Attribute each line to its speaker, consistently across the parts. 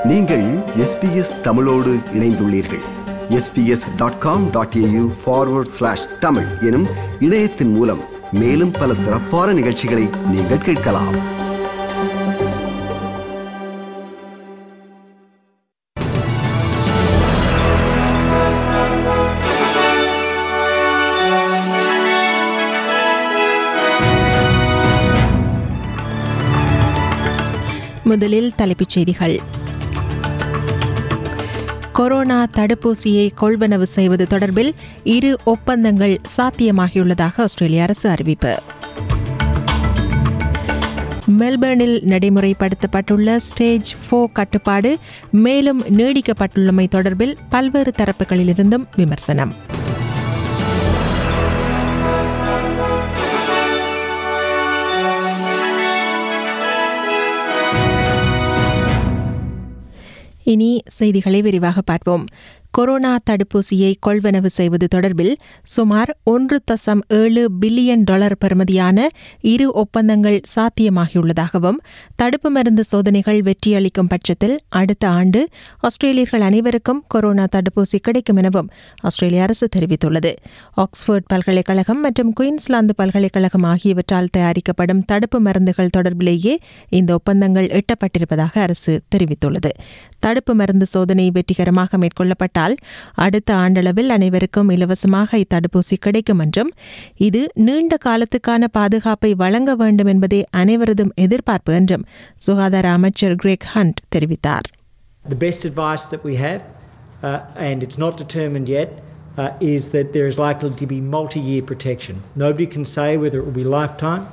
Speaker 1: நீங்கள் SBS தமிழோடு இணைந்துள்ளீர்கள். sbs.com.au/tamil எனும் இணையத்தின் மூலம் மேலும் பல சிறப்பான நிகழ்ச்சிகளை நீங்கள் கேட்கலாம்.
Speaker 2: முதலில் தலைப்புச் செய்திகள். கொரோனா தடுப்பூசியை கொள்வனவு செய்வது தொடர்பில் 2 ஒப்பந்தங்கள் சாத்தியமாகியுள்ளதாக ஆஸ்திரேலிய அரசு அறிவிப்பு. மெல்பர்னில் நடைமுறைப்படுத்தப்பட்டுள்ள ஸ்டேஜ் 4 கட்டுப்பாடு மேலும் நீடிக்கப்பட்டுள்ளமை தொடர்பில் பல்வேறு தரப்புகளிலிருந்தும் விமர்சனம். இனி செய்திகளை விரிவாக பார்ப்போம். கொரோனா தடுப்பூசியை கொள்வனவு செய்வது தொடர்பில் சுமார் $1.7 பில்லியன் பெறுமதியான 2 ஒப்பந்தங்கள் சாத்தியமாகியுள்ளதாகவும் தடுப்பு மருந்து சோதனைகள் வெற்றியளிக்கும் பட்சத்தில் அடுத்த ஆண்டு ஆஸ்திரேலியர்கள் அனைவருக்கும் கொரோனா தடுப்பூசி கிடைக்கும் எனவும் ஆஸ்திரேலிய அரசு தெரிவித்துள்ளது. ஆக்ஸ்போர்ட் பல்கலைக்கழகம் மற்றும் குயின்ஸ்லாந்து பல்கலைக்கழகம் ஆகியவற்றால் தயாரிக்கப்படும் தடுப்பு மருந்துகள் தொடர்பிலேயே இந்த ஒப்பந்தங்கள் எட்டப்பட்டிருப்பதாக அரசு தெரிவித்துள்ளது. தடுப்பு மருந்து சோதனை வெற்றிகரமாக மேற்கொள்ளப்பட்டால் அடுத்த ஆண்டளவில் அனைவருக்கும் இலவசமாக இத்தடுப்பூசி கிடைக்கும் என்றும் இது நீண்ட காலத்துக்கான பாதுகாப்பை வழங்க வேண்டும் என்பதே அனைவரதும் எதிர்பார்ப்பு என்றும் சுகாதார அமைச்சர் கிரெக் ஹண்ட் தெரிவித்தார்.
Speaker 3: The best advice that we have, and it's not determined yet, is that there is likely to be multi-year protection. Nobody can say whether it will be lifetime.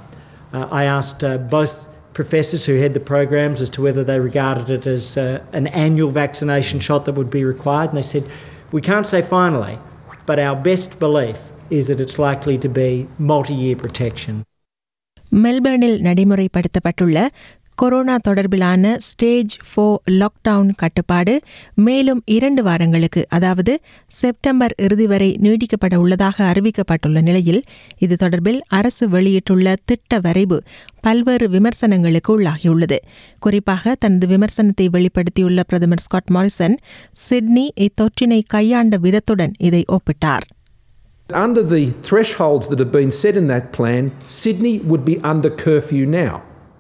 Speaker 3: I asked both professors who head the programs as to whether they regarded it as an annual vaccination shot that would be required, and they said, we can't say finally, but our best belief is that it's likely to be multi-year protection.
Speaker 2: மெல்பர்னில் நடைமுறைப்படுத்தப்பட்டுள்ள corona தொடர்பிலான stage 4 lockdown கட்டுப்பாடு மேலும் 2 வாரங்களுக்கு, அதாவது September இறுதி வரை நீடிக்கப்பட உள்ளதாக அறிவிக்கப்பட்டுள்ள நிலையில் இது தொடர்பில் அரசு வெளியிட்டுள்ள திட்ட வரைவு பல்வேறு விமர்சனங்களுக்கு உள்ளாகியுள்ளது. குறிப்பாக தனது விமர்சனத்தை வெளிப்படுத்தியுள்ள பிரதமர் ஸ்காட் மாரிசன் சிட்னி இத்தொற்றினை கையாண்ட விதத்துடன் இதை ஒப்பிட்டார்.
Speaker 4: Under the thresholds that have been set in that plan, Sydney would be under curfew now.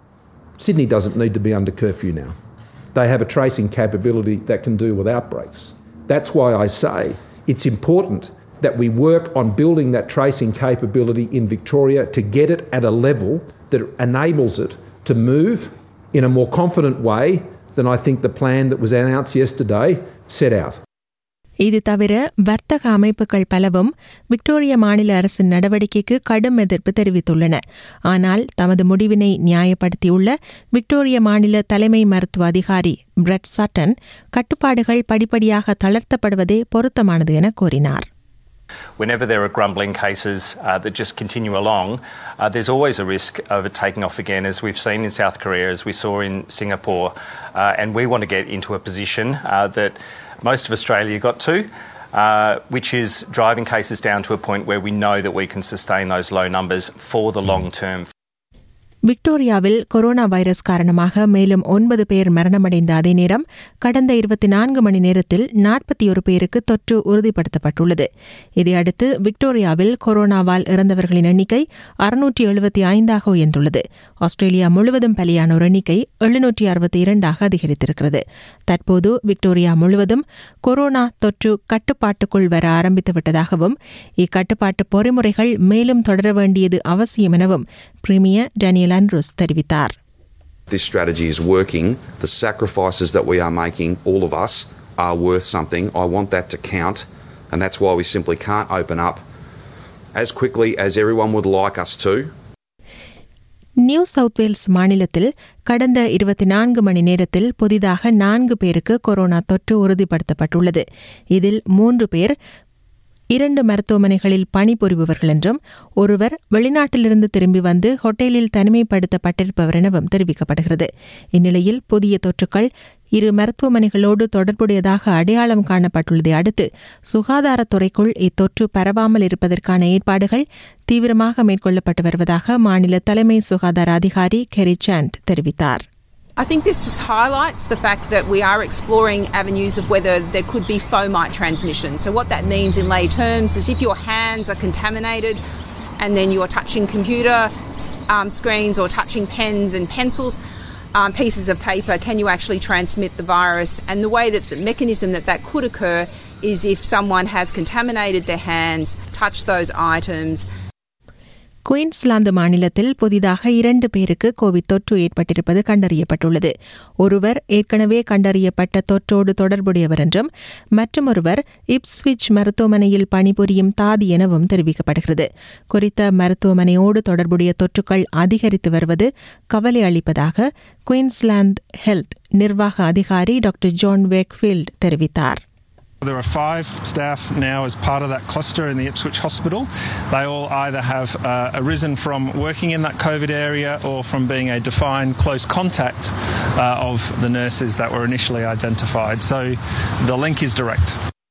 Speaker 4: Sydney doesn't need to be under curfew now. They have a tracing capability that can deal with outbreaks. That's why I say it's important that we work on building that tracing capability in Victoria to get it at a level that enables it to move in a more confident way than I think the plan that was announced yesterday set out.
Speaker 2: இது தவிர வர்த்தக அமைப்புகள் பலவும் Victoria மாநில அரசின் நடவடிக்கைக்கு கடும் எதிர்ப்பு தெரிவித்துள்ளன. ஆனால் தமது முடிவினை நியாயப்படுத்தியுள்ள விக்டோரிய மாநில தலைமை மருத்துவ அதிகாரி பிரெட் சட்டன் கட்டுப்பாடுகள் படிப்படியாக தளர்த்தப்படுவதே பொருத்தமானது என கூறினார்.
Speaker 5: Whenever there are grumbling cases that just continue along, there's always a risk of it taking off again, as we've seen in South Korea, as we saw in Singapore. And we want to get into a position that most of Australia got to, which is driving cases down to a point where we know that we can sustain those low numbers for the long term.
Speaker 2: விக்டோரியாவில் corona virus காரணமாக மேலும் 9 பேர் மரணமடைந்த அதே நேரம் கடந்த 24 மணி நேரத்தில் 41 பேருக்கு தொற்று உறுதிப்படுத்தப்பட்டுள்ளது. இதையடுத்து விக்டோரியாவில் கொரோனாவால் இறந்தவர்களின் எண்ணிக்கை 675 உயர்ந்துள்ளது. ஆஸ்திரேலியா முழுவதும் பலியானோர் எண்ணிக்கை 762 அதிகரித்திருக்கிறது. தற்போது விக்டோரியா முழுவதும் கொரோனா தொற்று கட்டுப்பாட்டுக்குள் வர ஆரம்பித்துவிட்டதாகவும் இக்கட்டுப்பாட்டு பொறிமுறைகள் மேலும் தொடர வேண்டியது அவசியம் எனவும் பிரீமியர் டேனியல் ஆண்ட்ரூஸ் தெரிவித்தார்.
Speaker 6: This strategy is working. The sacrifices that we are making, all of us, are worth something. I want that to count, and that's why we simply can't open up as quickly as everyone would like us to.
Speaker 2: New South Wales மாநிலத்தில் கடந்த 24 மணி நேரத்தில் புதிதாக 4 பேருக்கு corona தொற்று உறுதிப்படுத்தப்பட்டுள்ளது. இதில் 3 பேர் 2 மருத்துவமனைகளில் பணிபுரிபவர்கள் என்றும் ஒருவர் வெளிநாட்டிலிருந்து திரும்பி வந்து ஹோட்டலில் தனிமைப்படுத்தப்பட்டிருப்பவர் எனவும் தெரிவிக்கப்படுகிறது. இந்நிலையில் புதிய தொற்றுக்கள் 2 மருத்துவமனைகளோடு தொடர்புடையதாக அடையாளம் காணப்பட்டுள்ளதை அடுத்து சுகாதாரத்துறைக்குள் இத்தொற்று பரவாமல் இருப்பதற்கான ஏற்பாடுகள் தீவிரமாக மேற்கொள்ளப்பட்டு வருவதாக மாநில தலைமை சுகாதார அதிகாரி கெரி சாண்ட் தெரிவித்தார்.
Speaker 7: I think this just highlights the fact that we are exploring avenues of whether there could be fomite transmission. So what that means in lay terms is if your hands are contaminated and then you're touching computer screens or touching pens and pencils, pieces of paper, can you actually transmit the virus? And the way that the mechanism that could occur is if someone has contaminated their hands, touched those items.
Speaker 2: Queensland மாநிலத்தில் புதிதாக 2 பேருக்கு Covid தொற்று ஏற்பட்டிருப்பது கண்டறியப்பட்டுள்ளது. ஒருவர் ஏற்கனவே கண்டறியப்பட்ட தொற்றோடு தொடர்புடையவர் என்றும் மற்றொருவர் இப்ஸ்விச் மருத்துவமனையில் பணிபுரியும் தாதி எனவும் தெரிவிக்கப்படுகிறது. குறித்த மருத்துவமனையோடு தொடர்புடைய தொற்றுக்கள் அதிகரித்து வருவது கவலை அளிப்பதாக குயின்ஸ்லாந்து ஹெல்த் நிர்வாக அதிகாரி டாக்டர் ஜான் வேக்ஃபீல்ட் தெரிவித்தார்.
Speaker 8: There are 5 staff now as part of that cluster in the Ipswich Hospital. They all either have arisen from working in that COVID area or from being a defined close contact of the nurses that were initially identified. So the link is direct.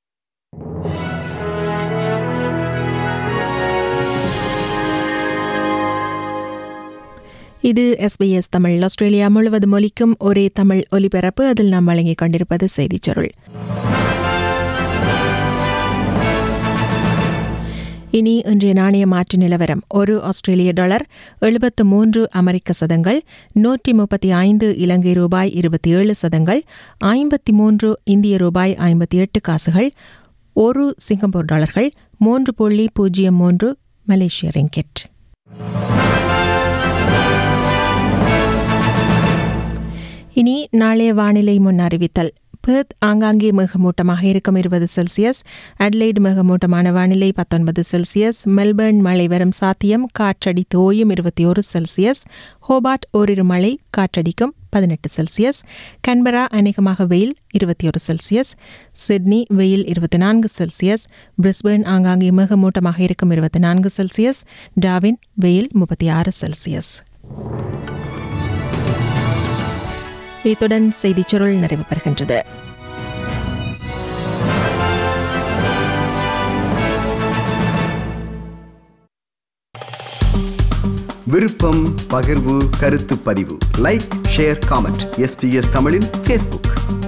Speaker 2: இது SBS Tamil. Australia முழுவதும் ஒலிக்கும் ஒரே தமிழ் ஒலிபரப்பு. அதில் நாம் வழங்கிக் கொண்டிருப்பது செய்திச் சுருள். இனி இன்றைய நாணய மாற்று நிலவரம். ஒரு ஆஸ்திரேலிய டாலர் 73 அமெரிக்க சதங்கள், 135 இலங்கை ரூபாய் 27 சதங்கள், 53 இந்திய ரூபாய் 58 காசுகள், ஒரு சிங்கப்பூர் டாலர்கள், 3.03 மலேசிய ரிங்கெட். இனி நாளைய வானிலை முன் அறிவித்தல். பெர்த் ஆங்காங்கே மேகமூட்டமாக இருக்கும் 20 செல்சியஸ், அட்லைட் மேகமூட்டமான வானிலை 19 செல்சியஸ், மெல்பர்ன் மழை வரும் சாத்தியம், காற்றடித்து ஓயும் 21 செல்சியஸ், ஹோபார்ட் ஓரிரு மழை காற்றடிக்கும் 18 செல்சியஸ், கன்பரா அநேகமாக வெயில் 21 செல்சியஸ், சிட்னி வெயில் 24 செல்சியஸ், பிரிஸ்பேர்ன் ஆங்காங்கே மேகமூட்டமாக இருக்கும் 24 செல்சியஸ், டார்வின் வெயில் 36 செல்சியஸ். இத்துடன் செய்திச் சுருள் நிறைவு பெறுகின்றது.
Speaker 1: விருப்பம், பகிர்வு, கருத்து பதிவு, லைக், ஷேர், காமெண்ட். SBS தமிழின் Facebook.